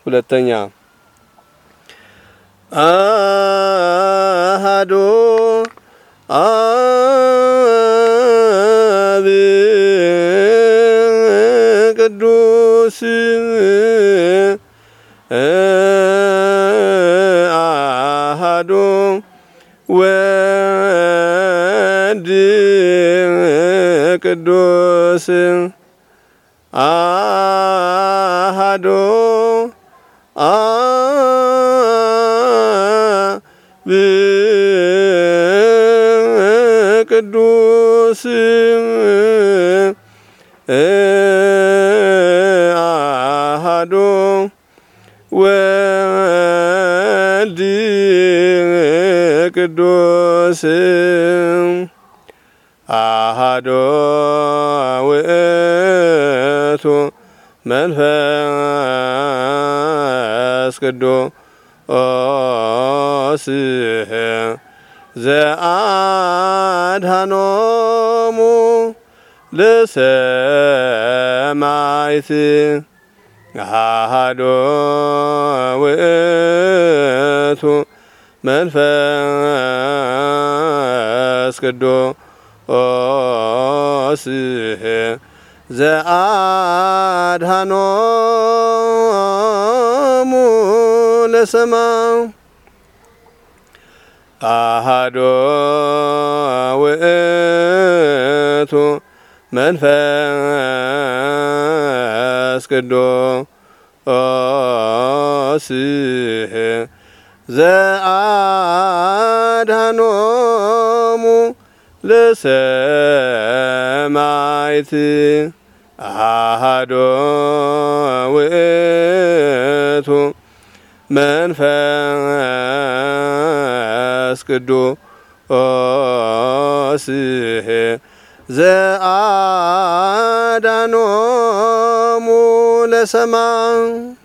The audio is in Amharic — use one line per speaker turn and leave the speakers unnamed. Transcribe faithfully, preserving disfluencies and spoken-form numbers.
ሁለተኛ አሐዱ አብ ቅዱስ አሐዱ ወልድ ቅዱስ አሐዱ አብ ቅዱስ አሐዱ ወልድ ቅዱስ አሐዱ ውእቱ መንፈስ ቅዱስ ዘአድኀኖሙ ለሰማዕት አሐዱ ውእቱ መንፈስ ቅዱስ ዘአድኀኖሙ ለሰማዕት አሐዱ ውእቱ መንፈስ ቅዱስ ዘአድኀኖሙ ለሰማዕት አሐዱ ውእቱ መንፈስ ቅዱስ ዘአድኀኖሙ ለሰማዕት